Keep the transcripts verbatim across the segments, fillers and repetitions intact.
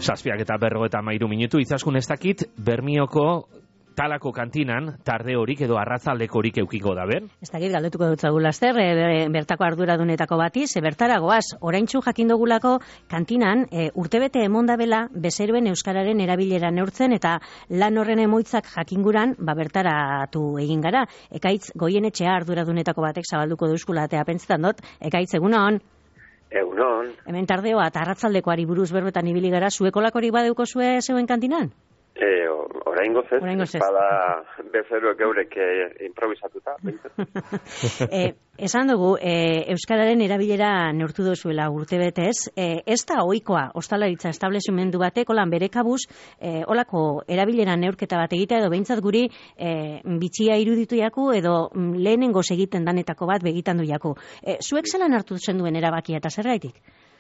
Zazpiak eta berrogeita hamairu minutu, Izaskun ez dakit, Bermioko Talako kantinan, tarde horik edo arratzaldeko horik eukiko da, ber? Ez dakit, galdetuko dut zagu laster, e, bertako arduradunetako bati, ze bertara goaz, oraintsu jakin dugulako kantinan, e, urtebete emonda bela, bezeroen euskararen erabilera neurtzen, eta lan horren emoitzak jakinguran, ba bertaratu egin gara. Ekaitz, Goienetxea arduradunetako batek zabalduko duzkula, eta pentsetan dut, Ekaitz, egunon? Egunon. Hemen tardeoa, eta arratzaldekoari buruz berbetan ibili gara, zuekolakorik badeuko zue zeuen kantinan? E, oraingoz ez, bada bezeroek eurek improvisatuta. e, esan dugu, e, euskararen erabilera neurtu duzuela urtebetez, e, ez da ohikoa ostalaritza establezimendu batek, olan bere kabuz, e, olako erabilera neurketa bat egitea, edo behintzat guri e, bitxia iruditu jaku, edo lehenengo egiten danetako bat begitan du jaku. E, zuek zelan hartu zen duen erabakia eta zergaitik?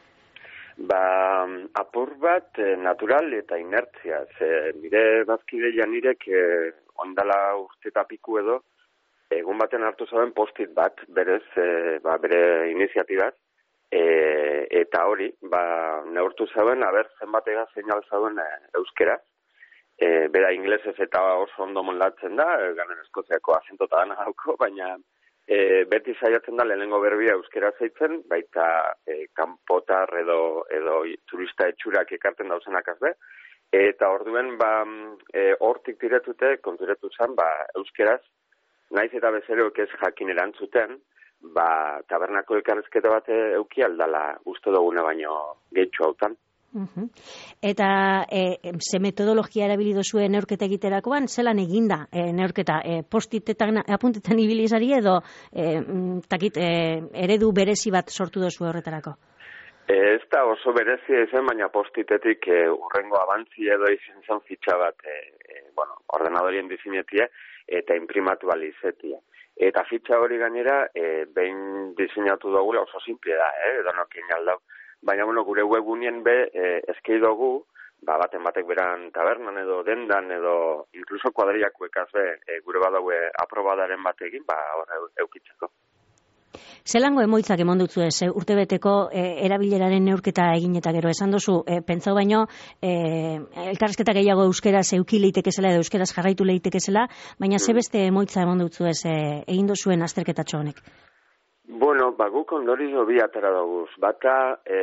Ba, apur bat eh, natural eta inertzia. Ze, nire bazkide janirek eh, ondala urte eta piku edo, egun baten hartu zauen postit bat, berez, eh, ba, bere iniziatibaz, eh, eta hori, ba, neurtu zauen, haber, zenbatega seinal zauen eh, euskeraz. Eh, bera inglesez eta oso ondo monlatzen da, eh, ganen eskoziako azentota dana dauko, baina E, beti saiatzen da lehenengo berbia euskera zeitzen, baita e, kanpotar edo, edo turista etxurak ekarten dauzenak azbe, eta orduen ba, e, hortik tiretute, konturetu zen, ba, euskeraz, naiz eta bezeroek ez jakin erantzuten, ba, tabernako elkarrezketa bat euki aldala uste duguna baino gehitxo hautan. Uh-huh. Eta e, ze metodologia erabili duzue neurketa egiterakoan, zelan eginda e, neurketa, e, postitetan apuntetan ibilizari edo e, takit, e, eredu berezi bat sortu duzu horretarako? E, ez da oso berezia izan, baina postitetik e, urrengo abantzi edo izan zen fitxa bat e, e, bueno, ordenadorien dizinetie eta imprimatu alizetia. Eta fitxa hori gainera, e, behin diseinatu dugula oso simple da, eh, edo nokin aldau. Baina, bueno, gure webunien be, eh, eskei dugu, ba, baten batek beran tabernan edo dendan edo incluso kuadriako ekaz be, e, gure badaue aprobadaren batekin, ba, hor eukitzeko. Zelango emoitzak emon dutzu ez, urtebeteko e, erabileraren neurketa egin eta gero esan duzu, e, pentsau baino, e, elkarrezketa gehiago euskeraz euki leitekezela edo euskeraz jarraitu leitekezela, baina mm. ze beste emoitza emon dutzu ez e, egin duzuen azterketatxo honek? Bueno, ba, guk ondorizo bi atera duguz. Bata, e,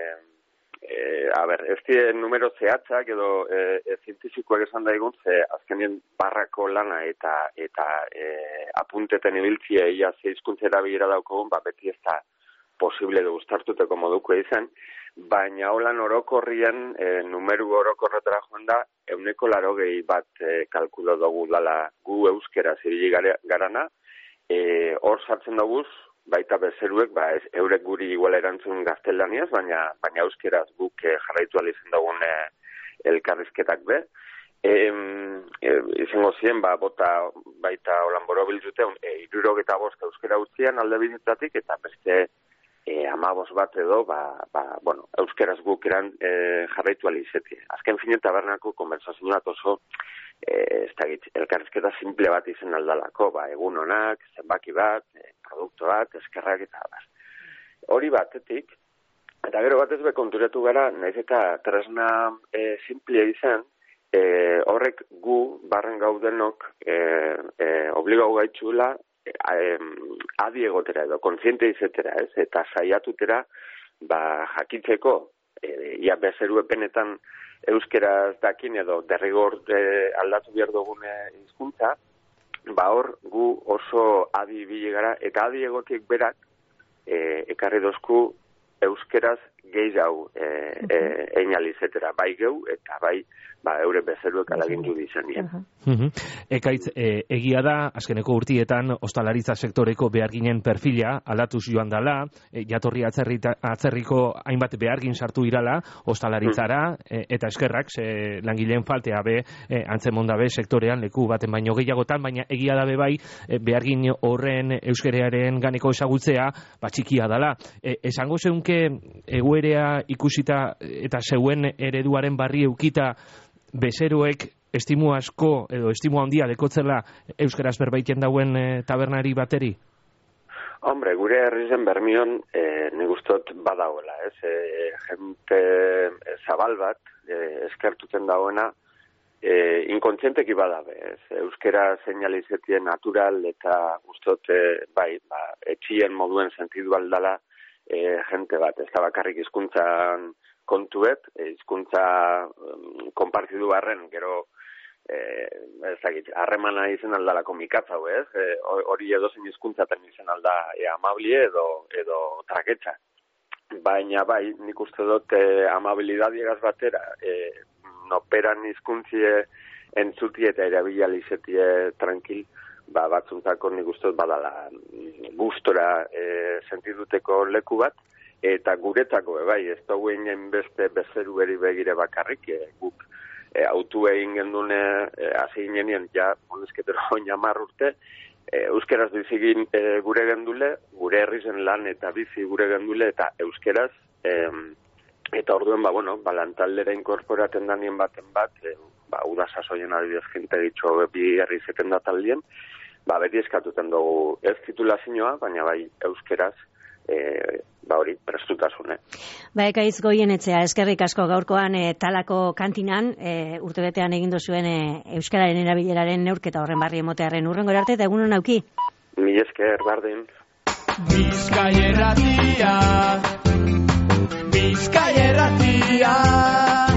e, a ber, ez die numero zehatzak edo e, e, zientifikoak esan daigun, ze azkenien barrako lana eta eta e, apunteten ibiltzia ia zeizkuntzera bilera daukogun, ba, beti ez da posible du gustartuteko moduko izan, baina holan orokorrien, e, numeru orokorretara joan da, euneko larogei bat e, kalkulo dugu dala gu euskera zibili garana, e, hor sartzen duguz, baita bezeruek, ba, ez, eurek guri igual erantzun gaztelaniaz, baina, baina euskeraz guk eh, jarraitu alizen dugun eh, elkarrizketak be. E, e, izango ziren, ba, bota baita holan borobil dute, e, irurogeta bost euskera utzian alde bidetatik, eta beste e, amabos bat edo, ba, ba, bueno, euskeraz guk eran e, jarraitu alizetik. Azken finen tabernako konversazioat oso, E, ez da gitz, elkarrizketa simple bat izen aldalako, ba, egun honak, zenbaki bat, e, produktu bat, eskerrak eta bat. Hori batetik, eta gero batez be konturatu gara, naiz eta tresna e, simplea izan, e, horrek gu, barren gaudenok, e, e, obligau gaitzula, e, adi egotera edo, kontziente izetera, ez, eta saiatutera, ba, jakitzeko, e, ia bezeru epenetan, euskeraz dakin edo derrigor e, aldatu behar dugune hizkuntza, ba hor gu oso adi ibili gara, eta adi egotiek berak e, ekarri dozku euskeraz gehiago e, e, einalizetera, bai geu eta bai ba, eure bezeruek alagindu dizanien. Uh-huh. Ekaitz, e, egia da, azkeneko urtietan, ostalaritza sektoreko beharginen perfila, aldatuz joan dala, e, jatorri atzerrita, atzerriko hainbat behargin sartu irala, ostalaritzara, e, eta eskerrak, ze langileen faltea be, e, antzemonda be, sektorean, leku baten baino gehiagotan, baina egia da be bai, e, behargin horren euskerearen ganeko ezagutzea, ba, txikia dala. E, esango zeunke, egoerea ikusita eta zeuen ereduaren barri eukita, bezeroek estimu asko edo estimu handia dekotzela euskeraz berbaiten dauen e, tabernari bateri? Hombre, gure herrizen Bermion, e, nik ustot badagoela, ez? E, jente zabal bat, e, eskertuten dagoena, e, inkontzienteki badabe, ez? Euskera seinalizetien natural eta ustot, e, bai, ba, etxien moduen sentidu aldala e, jente bat. Ez da bakarrik hizkuntzan kontuet, e, hizkuntza um, konpartidu barren, gero, Eh, ezagit, harremana izen aldalako mikatza, ez? Eh, hori edo zein hizkuntzatan izen alda e, amablie edo, edo traketxa. Baina bai, nik uste dut eh, amabilidadiegaz batera, eh, noperan hizkuntzie entzutie eta erabilializetie tranquil, ba, batzuntzako nik uste dut badala gustora eh, sentiduteko leku bat, eta guretako, bai, ez dugu egin beste bezeru beri begire bakarrik, eh, guk E, autu egin gendune, e, hasi ginenien, ja, honezketero oinamar urte, e, euskeraz bizigin e, gure gendule, gure herrizen lan eta bizi gure gendule, eta euskeraz, e, eta orduen, ba, bueno, ba, lantaldera inkorporaten danien baten bat, e, ba, udasasoien adibidez jente ditxo bi herrizeten dataldien, ba, beti eskatuten dugu ez titulazioa, baina bai euskeraz, E, ba hori, prestutasune. Ba, Ekaitz Goienetxea, eskerrik asko gaurkoan e, talako kantinan, e, urtebetean egin duzuen e, euskararen erabileraren neurketa horren barri emotearen urrengo arte, eta egun hon auki. Mil esker, bardin. Bizkaia erratia, Bizkaia erratia.